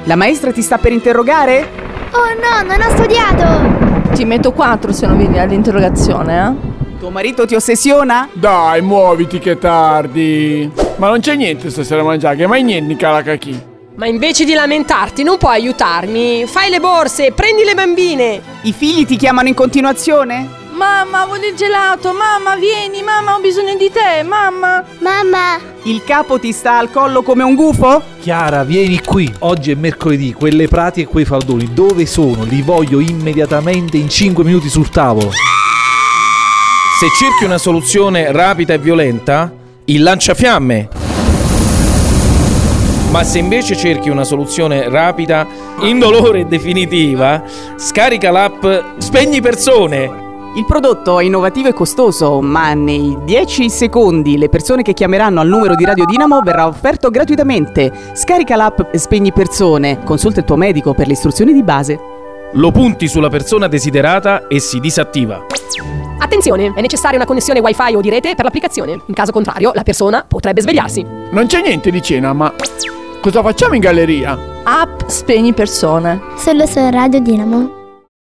La maestra ti sta per interrogare? Oh no, non ho studiato! Ti metto 4 se non vieni all'interrogazione, eh? Tuo marito ti ossessiona? Dai, muoviti che è tardi. Ma non c'è niente stasera a mangiare, che mai niente calacachì. Ma invece di lamentarti non puoi aiutarmi? Fai le borse, prendi le bambine. I figli ti chiamano in continuazione? Mamma, voglio il gelato, mamma, vieni, mamma, ho bisogno di te, mamma. Mamma! Il capo ti sta al collo come un gufo? Chiara, vieni qui. Oggi è mercoledì, quelle prati e quei faldoni dove sono? Li voglio immediatamente in 5 minuti sul tavolo. Se cerchi una soluzione rapida e violenta, il lanciafiamme. Ma se invece cerchi una soluzione rapida, indolore e definitiva, scarica l'app Spegni Persone. Il prodotto è innovativo e costoso, ma nei 10 secondi le persone che chiameranno al numero di Radio Dinamo verrà offerto gratuitamente. Scarica l'app Spegni Persone, consulta il tuo medico per le istruzioni di base. Lo punti sulla persona desiderata e si disattiva. Attenzione, è necessaria una connessione wifi o di rete per l'applicazione. In caso contrario, la persona potrebbe svegliarsi. Non c'è niente di cena, ma cosa facciamo in galleria? App Spegni Persone. Solo su Radio Dinamo.